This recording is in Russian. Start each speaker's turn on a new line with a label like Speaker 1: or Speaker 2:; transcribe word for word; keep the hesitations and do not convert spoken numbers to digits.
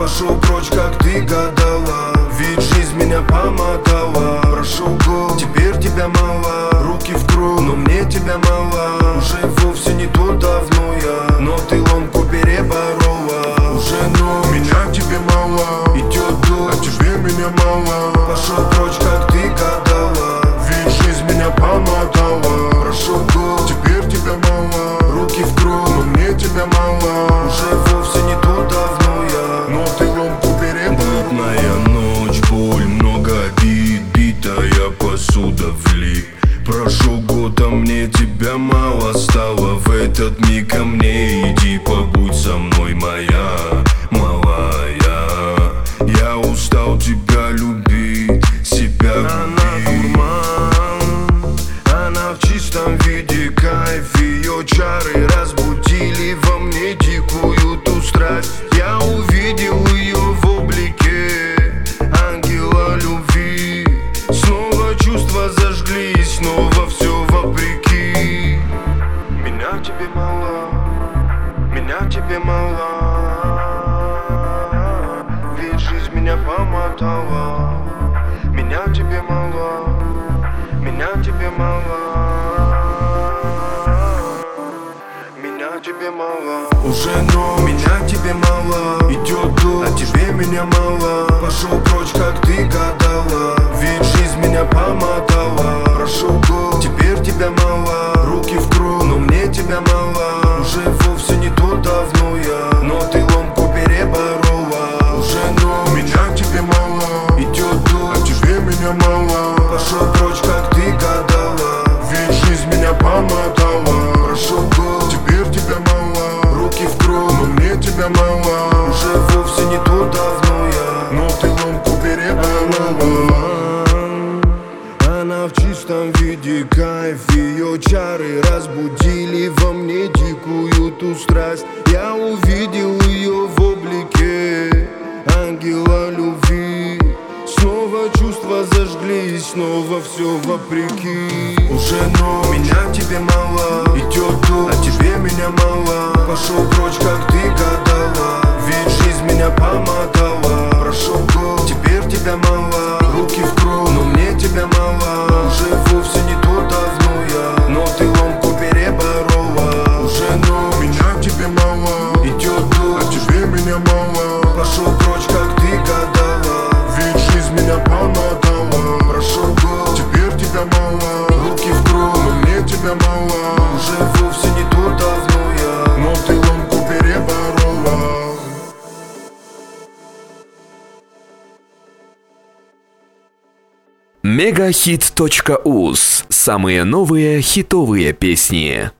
Speaker 1: Пошел прочь, как ты гадала, ведь жизнь меня помотала. Прошел год, теперь тебя мало, руки в круг, но мне тебя мало. Уже вовсе не то давно я, но ты ломку переборола. Уже но
Speaker 2: Меня тебе мало,
Speaker 1: идет дождь,
Speaker 2: а тебе меня мало.
Speaker 1: пошел прочь, как ты гадала,
Speaker 2: Ведь жизнь меня помотала.
Speaker 1: прошел год,
Speaker 2: Теперь тебя мало,
Speaker 1: руки в круг,
Speaker 2: но мне тебя мало.
Speaker 1: уже вовсе не то давно я,
Speaker 2: Но ты ломку переборола.
Speaker 1: Бледная ночь, боль, много обид, битая посуда влип. Прошел год, а мне тебя мало стало. В этот миг ко мне иди, побудь со мной, моя малая. Я устал тебя любить, себя любить. Она в чистом виде кайф, ее чары разбудили во мне дикую ту страсть. Я увидел ее в облике ангела любви. Снова чувства зажглись, снова все вопреки. Меня тебе мало, меня тебе мало, ведь жизнь меня помотала. Меня тебе мало, меня тебе мало, меня тебе мало. Уже но меня тебе мало, идет дождь, а тебе меня мало. Пошел прочь, как ты гадала, ведь жизнь меня помотала. Прошел год, теперь тебя мало, руки в круг, но мне тебя мало. Уже вовсе не то давно я, но ты ломку переборола. Уже но
Speaker 2: Меня тебе мало,
Speaker 1: идет
Speaker 2: а
Speaker 1: дождь,
Speaker 2: тебе меня мало.
Speaker 1: пошел прочь, как ты гадала,
Speaker 2: Ведь жизнь меня помотала.
Speaker 1: прошел год,
Speaker 2: Теперь тебя мало,
Speaker 1: руки в круг,
Speaker 2: но мне тебя мало.
Speaker 1: уже вовсе не то давно я,
Speaker 2: Но ты ломку переборола.
Speaker 1: Она в чистом виде кайф, ее чары разбудили во мне дикую ту страсть. Я увидел ее в облике ангела любви. Снова чувства зажглись, снова все вопреки. Уже но меня тебе мало, идет дождь, а тебе меня мало. Пошел прочь, как ты гадала, ведь жизнь меня помотала. Прошел год, теперь тебя мало, руки в круг, но мне тебя мало. Уже вовсе не то давно я, но ты ломку переборола. Уже но
Speaker 2: Меня тебе мало,
Speaker 1: идет
Speaker 2: а
Speaker 1: дождь,
Speaker 2: тебе меня мало.
Speaker 1: пошел прочь, как ты гадала,
Speaker 2: Ведь жизнь меня помотала.
Speaker 1: прошел год,
Speaker 2: Теперь тебя мало,
Speaker 1: руки в круг,
Speaker 2: но мне тебя мало.
Speaker 1: уже вовсе не то давно я,
Speaker 2: Но ты ломку переборола.
Speaker 3: мегахит точка уз. Самые новые хитовые песни.